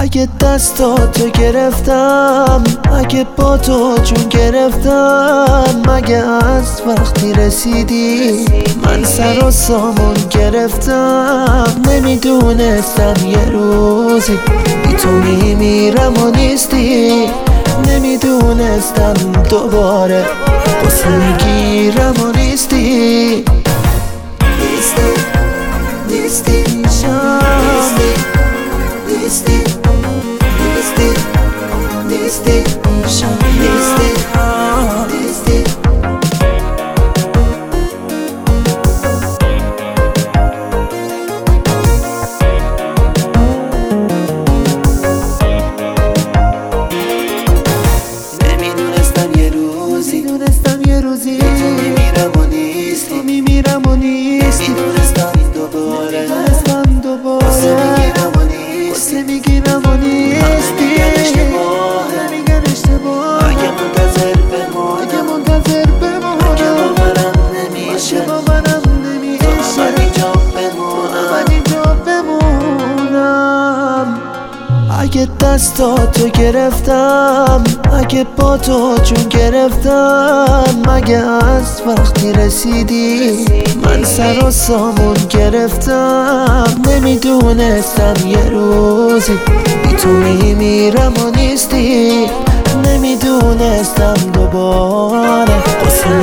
اگه دستاتو گرفتم، اگه با تو جون گرفتم، مگه از وقتی رسیدی من سر و سامون گرفتم. نمیدونستم یه روزی بی تو میمیرم و نیستی، نمیدونستم دوباره قصه میگیرم و نیستی. نیستی شام، نیستی شام، نیستی. نمیدونستم یه روزی میمیرم و نیستی، نمیدونستم دوباره قصه میگیرم و نیستی. نمیگن اشتباه، اگه منتظر بمونم، اگه باورم نمیشه من اینجا بمونم. اگه دستاتو گرفتم، اگه با تو جون گرفتم، مگه از وقتی رسیدی من سر و سامون گرفتم. نمیدونستم یه روزی بی تو میمیرم و نیستی، نمیدونستم دوباره قصه